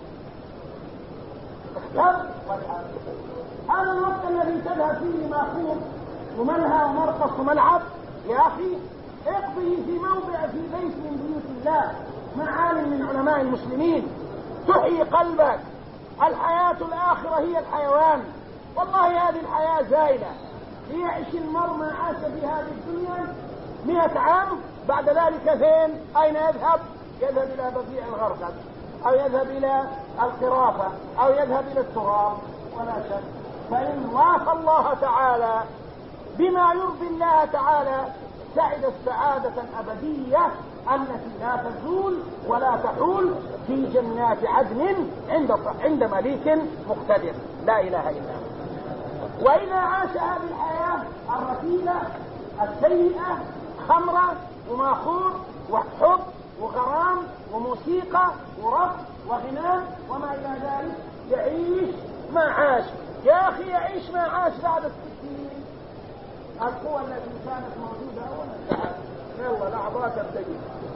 اختر والآن. هذا الوقت الذي تذهب فيه ماخور وملهى ومرقص وملعب يا أخي اقضي في موضع في بيت من بيوت الله مع عالم من علماء المسلمين تحيي قلبك. الحياة الآخرة هي الحيوان، والله هذه الحياة زائلة. ليعيش المرء ما عاش في هذه الدنيا مئة عام، بعد ذلك فين؟ أين يذهب؟ يذهب إلى بقيع الغرقد أو يذهب إلى القرافة أو يذهب إلى التراب. ولا شك فإن وافى الله تعالى بما يرضي الله تعالى سعد السعادة أبدية التي لا تزول ولا تحول في جنات عدن عند عند مليك مقتدر لا إله إلا هو. وإذا عاش هذه الحياة الرتيبة السيئة خمرة وماخور وحب وغرام وموسيقى ورقص وغناء وما إلى ذلك، يعيش ما عاش. يا أخي يعيش ما عاش بعد الستين. القوة التي كانت موجودة أولا تعالى يلا الأعضاء تبتدي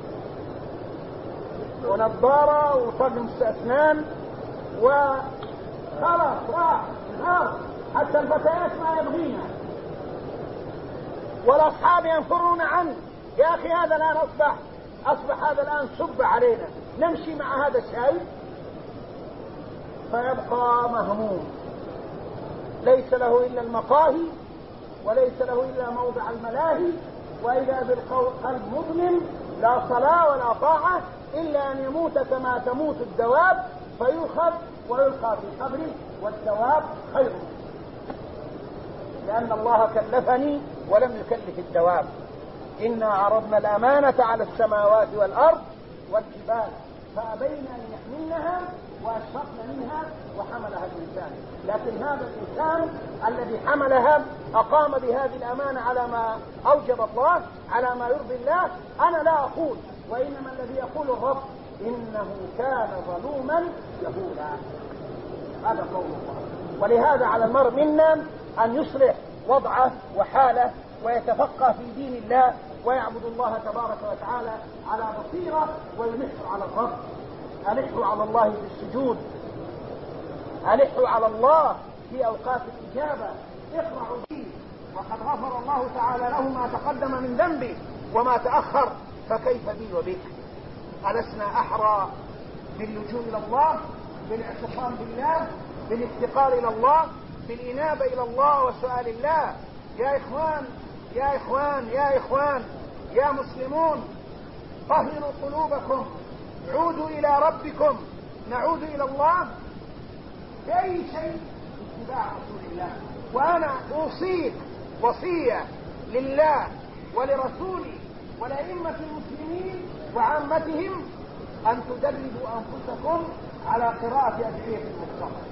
ونظارة وطقم أسنان وخلاص راح نهار، حتى الفتيات ما يبغينا والأصحاب ينفرون عنه. يا أخي هذا الآن أصبح أصبح هذا الآن سب علينا، نمشي مع هذا الشيء فيبقى مهموم، ليس له إلا المقاهي وليس له إلا موضع الملاهي، وإذا بالقلب مظلم لا صلاة ولا طاعة إلا أن يموت كما تموت الدواب فيؤخذ ويلقى في قبره والدواب خير، لأن الله كلفني ولم يكلف الدواب. إنا عرضنا الأمانة على السماوات والأرض والجبال فأبين أن يحملنها وأشفقن منها وحملها الإنسان، لكن هذا الإنسان الذي حملها أقام بهذه الأمانة على ما أوجب الله على ما يرضي الله. أنا لا أقول، وإنما الذي يقول الرب إنه كان ظلوما جهولا، هذا قول الله. ولهذا على المرء منا أن يصلح وضعه وحاله ويتفقه في دين الله ويعبد الله تبارك وتعالى على بصيرة ويلح على الرب. ألحوا على الله بالسجود، ألحوا على الله في أوقات الإجابة، اقرعوا فيه، وقد غفر الله تعالى له ما تقدم من ذنبه وما تأخر، فكيف بي وبك؟ ألسنا أحرى باللجوء إلى الله، بالاعتصام بالله، بالافتقار إلى الله، بالإنابة إلى الله وسؤال الله؟ يا إخوان يا إخوان يا إخوان يا مسلمون، طهروا قلوبكم، عودوا إلى ربكم، نعود إلى الله بأي شيء؟ اتباع رسول الله. وأنا أوصيك وصية لله ولرسوله ولأئمة المسلمين وعامتهم أن تدربوا أنفسكم على قراءة أدعية المصطفى.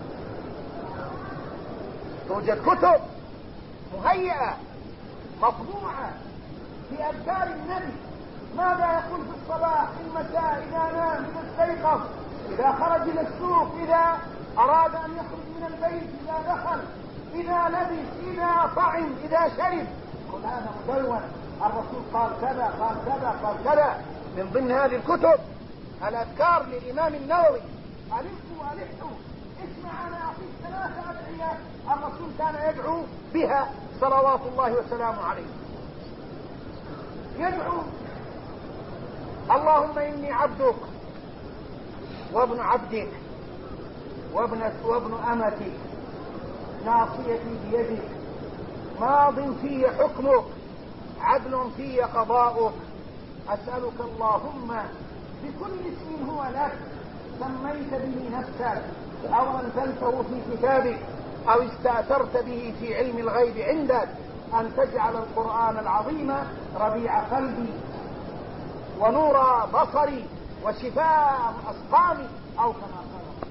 توجد كتب مهيئة مطبوعة في أذكار النبي، ماذا يقول في الصباح، في المساء، إذا نام، إذا استيقظ، إذا خرج إلى السوق، إذا أراد أن يخرج من البيت، إذا دخل، إذا لبس، إذا طعم، إذا شرب، كل هذا مدون. الرسول قال كذا قال كذا قال كذا. من ضمن هذه الكتب الأذكار للإمام النووي، ألفوا ألفوا اسمع أنا أعطيك ثلاثة أدعية الرسول كان يدعو بها صلوات الله وسلامه عليه. يدعو اللهم إني عبدك وابن عبدك وابن, وابن أمتك ناصيتي بيدك ماض في حكمك عدل في قضاؤك أسألك اللهم بكل اسم هو لك سميت به نفسك أو أنزلته في كتابك أو استأثرت به في علم الغيب عندك أن تجعل القرآن العظيم ربيع قلبي ونور بصري وشفاء أسقامي أو كما قال.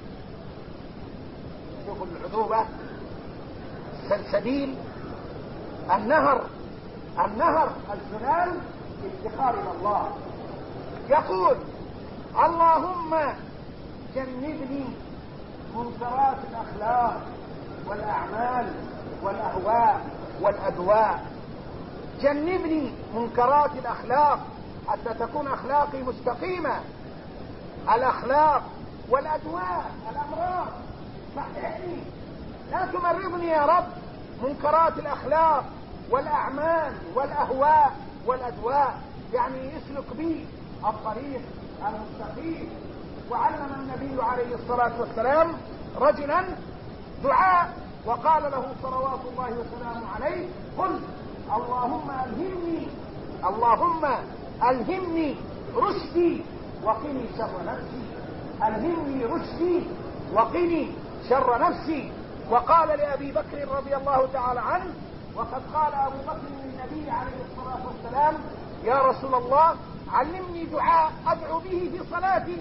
شوفوا العذوبة، السلسبيل، النهر النهر الزلال، افتقار إلى الله. يقول اللهم جنبني منكرات الأخلاق والأعمال والأهواء والأدواء. جنبني منكرات الأخلاق حتى تكون أخلاقي مستقيمة، الأخلاق والأدواء الأمراض صححني، لا تمرضني يا رب. منكرات الأخلاق والأعمال والأهواء والأدواء يعني يسلك بي الطريق المستقيم. وعلم النبي عليه الصلاة والسلام رجلا دعاء وقال له صلوات الله وسلامه عليه قل اللهم ألهمني اللهم ألهمني رشدي وقني شر نفسي، ألهمني رشدي وقني شر نفسي. وقال لأبي بكر رضي الله تعالى عنه، وقد قال أبو بكر للنبي عليه الصلاة والسلام يا رسول الله علمني دعاء أدعو به في صلاتي.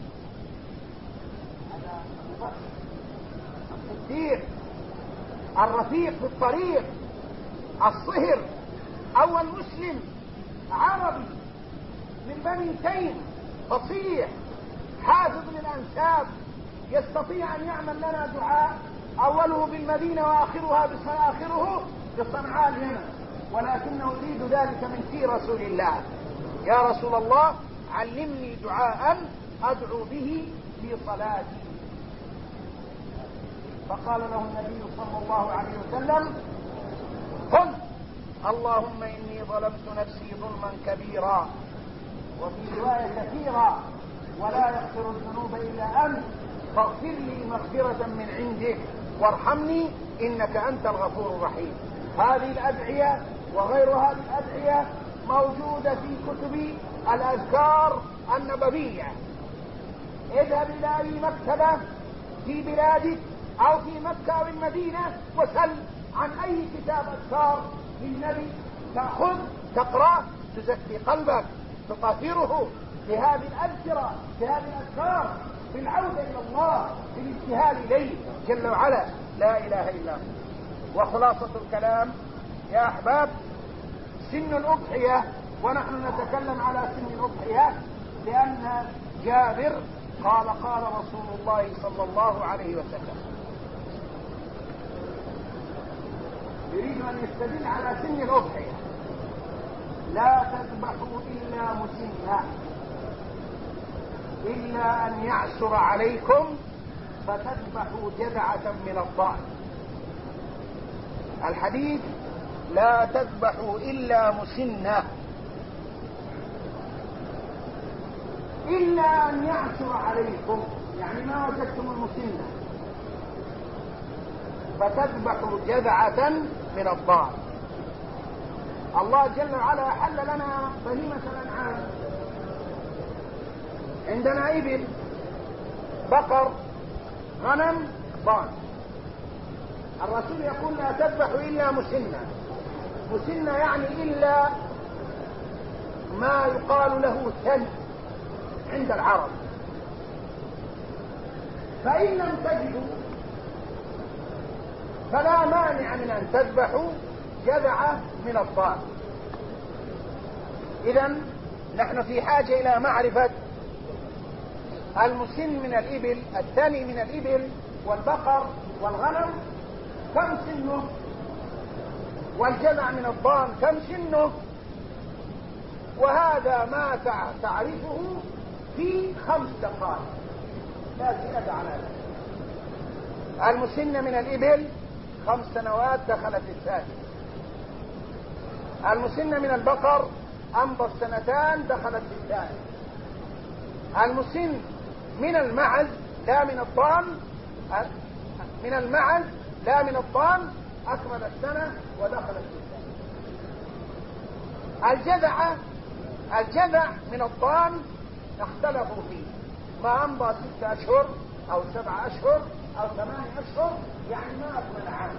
الصديق الرفيق في الطريق الصهر أول مسلم عربي من بني تيم فصيح حافظ للأنساب يستطيع أن يعمل لنا دعاء أوله بالمدينة وآخرها آخره بصنعاء اليمن، ولكنه يريد ذلك من في رسول الله. يا رسول الله علمني دعاء أدعو به في صلاتي. فقال له النبي صلى الله عليه وسلم قل اللهم إني ظلمت نفسي ظلما كبيرا وفي رواية كثيرا ولا يغفر الذنوب إلا أنت فاغفر لي مغفرة من عندك وارحمني إنك أنت الغفور الرحيم. هذه الأدعية وغير هذه الأدعية موجودة في كتب الأذكار النبوية. اذهب إلى أي مكتبة في بلادك أو في مكة أو المدينة وسل عن أي كتاب أذكار للنبي تأخذ تقرأ تزكي قلبك تطهره بهذه الأذكرة بهذه الأذكار بالعودة إلى الله بالابتهال إليه جل وعلا لا إله إلا هو. وخلاصة الكلام يا أحباب سن الأضحية، ونحن نتكلم على سن الأضحية لأن جابر قال قال رسول الله صلى الله عليه وسلم يريد أن يستدل على سن الأضحية لا تذبحوا إلا مسنة إلا أن يعسر عليكم فتذبحوا جذعة من الضأن. الحديث لا تذبحوا إلا مسنة إلا أن يعسر عليكم، يعني ما وجدتم المسنة فتذبحوا جذعة من الضأن. الله جل وعلا أحل لنا بهيمة الأنعام، عندنا إبل بقر غنم ضأن. الرسول يقول لا تذبحوا إلا مسنة. مسنة يعني إلا ما يقال له ثلث عند العرب. فإن لم تجدوا فلا مانع من أن تذبحوا جذعة من الضأن. إذن نحن في حاجة إلى معرفة المسن من الإبل الثاني من الإبل والبقر والغنم كم سنه، والجذع من الضأن كم سنه، وهذا ما تعرفه في خمس دقائق لا زيادة على ذلك. المسن من الإبل خمس سنوات دخلت الثانية. المسن من البقر أمضى سنتان دخلت الثانية. المسن من المعز لا من الضأن من المعز لا من الضأن أكمل السنة ودخلت الثانية. الجذع الجذع من الضأن اختلفوا فيه، ما أمضى ستة أشهر أو سبعة أشهر أو ثمانية أشهر يعني ما أكمل عام.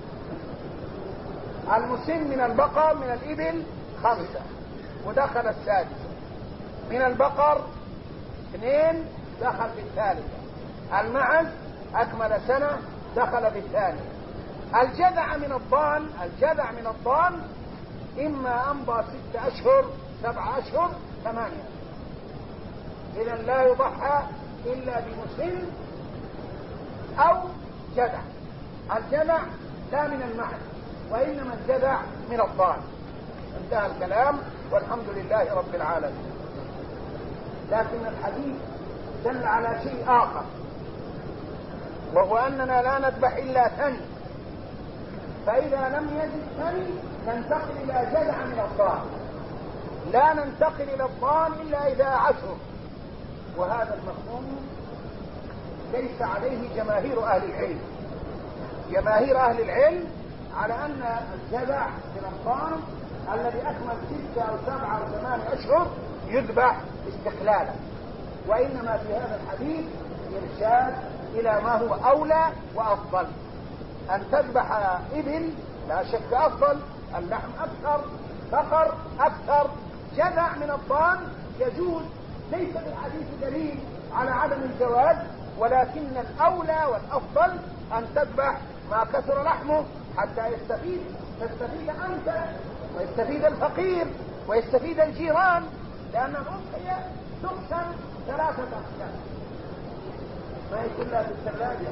المسن من البقر من الإبل خمسة ودخل السادسة. من البقر اثنين دخل في الثالثة. المعز أكمل سنة دخل في الثانية. الجذع من الضأن الجذع من الضأن إما أمضى ستة أشهر سبعة أشهر ثمانية. إذا لا يضحى إلا بمسن أو جذع. الجذع لا من المعز وإنما الجذع من الضأن. انتهى الكلام والحمد لله رب العالمين. لكن الحديث دل على شيء آخر، وهو أننا لا نذبح إلا ثني. فإذا لم يجد ثني ننتقل إلى جذع من الضأن، لا ننتقل إلى الضأن إلا إذا عشر. وهذا المفهوم ليس عليه جماهير أهل العلم. جماهير أهل العلم على أن الجذع من الضأن الذي أكمل ستة أو سبعة أو ثمانية أشهر يذبح استقلالا. وإنما في هذا الحديث إرشاد إلى ما هو أولى وأفضل. أن تذبح إبل لا شك أفضل، اللحم أكثر، بقر أكثر، جذع من الضأن يجوز، ليس بالحديث دليل على عدم الجواز، ولكن الأولى والأفضل أن تذبح ما كثر لحمه حتى يستفيد تستفيد أنت ويستفيد الفقير ويستفيد الجيران، لأن الأضحية تقسم ثلاثة أقسام، ما هي كلها في الثلاجة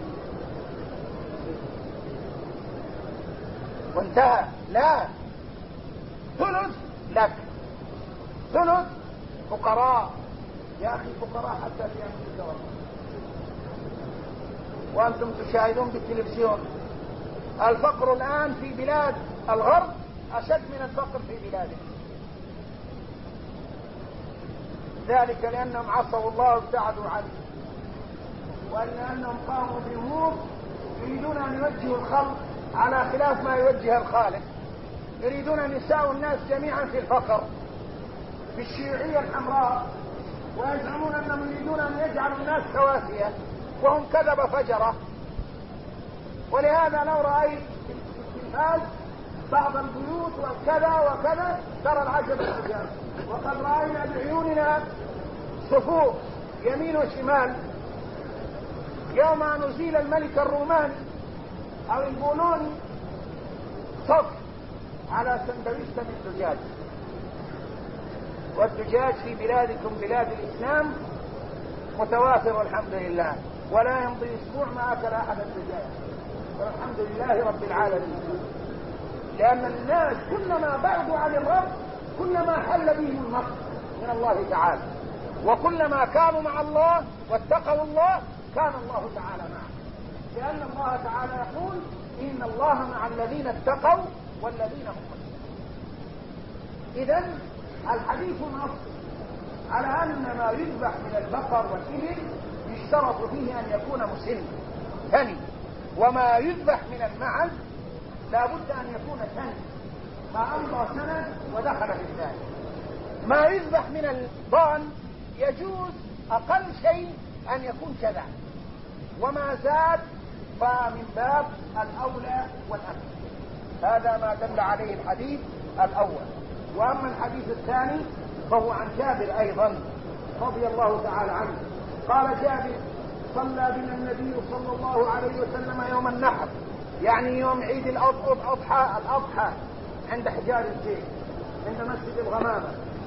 وانتهى. لا، ثلث لك، ثلث فقراء. يا أخي فقراء حتى في أمريكا وأنتم تشاهدون بالتلفزيون. الفقر الآن في بلاد الغرب أشد من الفقر في بلادنا، ذلك لأنهم عصوا الله وابتعدوا عنه، ولأنهم قاموا بأمور يريدون أن يوجهوا الخلق على خلاف ما يوجه الخالق. يريدون أن يساووا الناس جميعا في الفقر بالشيوعية الحمراء، ويزعمون أنهم يريدون أن يجعلوا الناس سواسية، وهم كذب فجرة. ولهذا لو رأيت في التلفاز بعض البيوت وكذا وكذا ترى العجب العجاب. وقد رأينا بعيوننا صفوف يمين وشمال يوم أن نزيل الملك الروماني أو البولوني صف على سندويشة من دجاج. والدجاج في بلادكم بلاد الإسلام متوافر والحمد لله، ولا يمضي أسبوع ما أكل أحد الدجاج، والحمد لله رب العالمين. لأن الناس كلما بعدوا عن الرب كلما حل بهم المقت من الله تعالى، وكلما كانوا مع الله واتقوا الله كان الله تعالى معهم، لأن الله تعالى يقول إن الله مع الذين اتقوا والذين هم محسنون. إذن الحديث نص على أن ما يذبح من البقر والإبل يشترط فيه أن يكون مسن ثني، وما يذبح من المعز لا بد أن يكون ثني ما أمضى سنة ودخل في الثاني. ما يذبح من الضان يجوز أقل شيء أن يكون كذا، وما زاد فمن باب الأولى والأكثر. هذا ما دل عليه الحديث الأول. وأما الحديث الثاني فهو عن جابر أيضا رضي الله تعالى عنه قال جابر: صلى بنا النبي صلى الله عليه وسلم يوم النحر، يعني يوم عيد الأضحى الأضحى عند حجار الزيت عند مسجد الغمامة،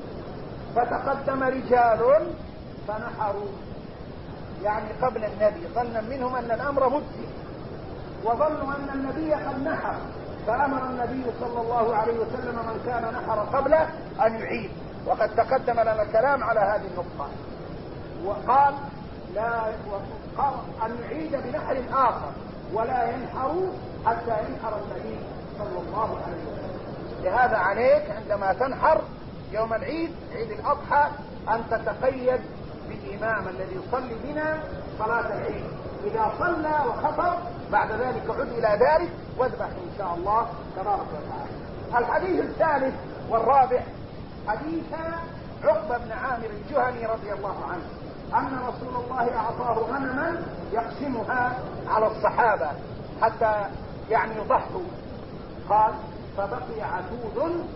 فتقدم رجال فنحروا، يعني قبل النبي، ظنا منهم أن الأمر مجزي، وظنوا أن النبي قد نحر، فأمر النبي صلى الله عليه وسلم من كان نحر قبله أن يعيد، وقد تقدم لنا الكلام على هذه النقطة. وقال لا وقال أن يعيد بنحر آخر ولا ينحر حتى ينحر النبي صلى الله عليه وسلم. لهذا عليك عندما تنحر يوم العيد عيد الأضحى أن تتقيد بالإمام الذي يصلي بنا صلاة العيد. إذا صلى وخطر بعد ذلك عد إلى ذلك واذبح إن شاء الله تبارك وتعالى. الحديث الثالث والرابع حديث عقبة بن عامر الجهني رضي الله عنه أن رسول الله أعطاه غنما يقسمها على الصحابة حتى يعني يضحوا. قال: فبقي عتود،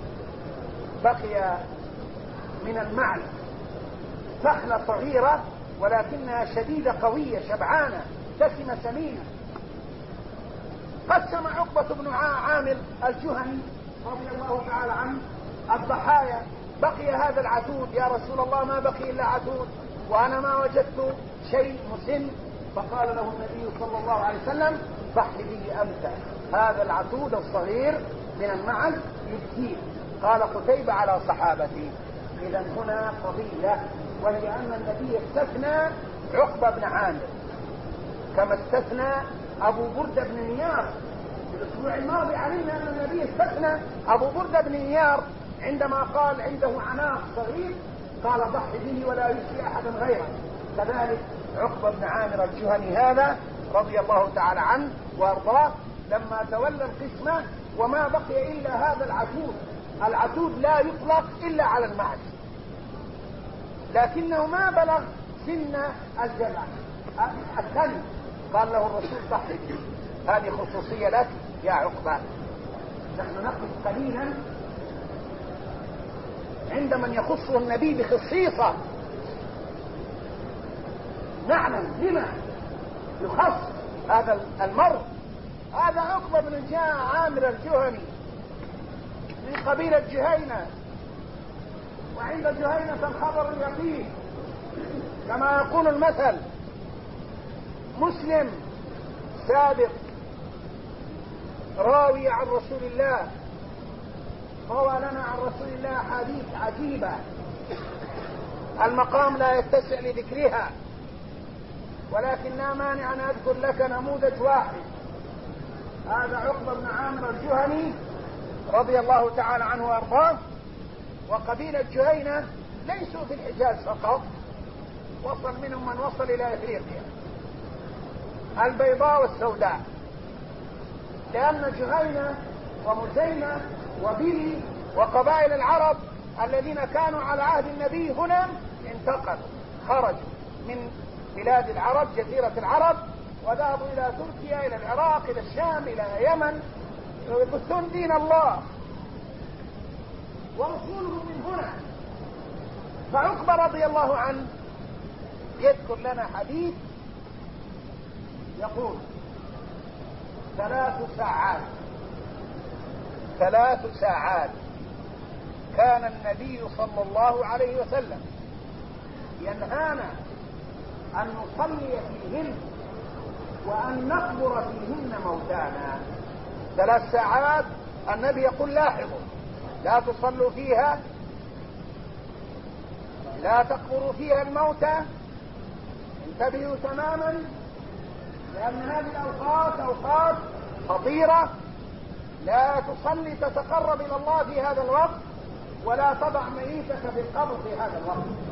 بقي من المعز فخلة صغيرة ولكنها شديدة قوية شبعانة دسمة سمينة. قسم عقبة بن عامر الجهني رضي الله تعالى عنه الضحايا. بقي هذا العتود، يا رسول الله ما بقي إلا عتود وأنا ما وجدت شيء مسن. فقال له النبي صلى الله عليه وسلم: ضح به أنت، هذا العتود الصغير من المعز يبكيه. قال قتيبة: على صحابتي. إذا هنا قضية، وهي أن النبي استثنى عقبة بن عامر كما استثنى أبو بردة بن نيار. في الأسبوع الماضي علمنا أن النبي استثنى أبو بردة بن نيار عندما قال عنده عناق صغير قال: ضح به ولا يشفي أحدا غيره. كذلك عقبة بن عامر الجهني هذا رضي الله تعالى عنه وارضاه لما تولى القسمة وما بقي إلا هذا العتود. العتود لا يطلق إلا على المعز، لكنه ما بلغ سن الجزع الثاني. قال له الرسول: ضح به، هذه خصوصية لك يا عقبة. نحن نقف قليلا عند من يخصه النبي بخصيصة نعلم لما يخص هذا المرء. هذا عقبة بن عامر الجهني من قبيلة جهينة، وعند جهينة الخبر اليقين كما يقول المثل. مسلم سابق راوي عن رسول الله، روى لنا عن رسول الله حديث عجيبة المقام لا يتسع لذكرها، ولكن لا مانع أن أذكر لك نموذج واحد. هذا عقبة بن عامر الجهني رضي الله تعالى عنه وارضاه. وقبيلة جهينة ليسوا في الحجاز فقط، وصل منهم من وصل إلى إفريقيا البيضاء والسوداء، لأن جهينة ومزينة وبلي وقبائل العرب الذين كانوا على عهد النبي هنا انتقلوا، خرجوا من بلاد العرب جزيرة العرب وذهبوا إلى تركيا، إلى العراق، إلى الشام، إلى اليمن، يبثون دين الله ورسوله من هنا. فعقبة رضي الله عنه يذكر لنا حديث يقول: ثلاث ساعات ثلاث ساعات كان النبي صلى الله عليه وسلم ينهانا أن نصلي فيهن وأن نقبر فيهن موتانا. ثلاث ساعات النبي يقول لاحظوا لا تصلوا فيها، لا تقبروا فيها الموتى، انتبهوا تماما، لأن هذه الأوقات أوقات خطيرة. لا تصلي تتقرب إلى الله في هذا الوقت، ولا تضع ميتك في القبر في هذا الوقت.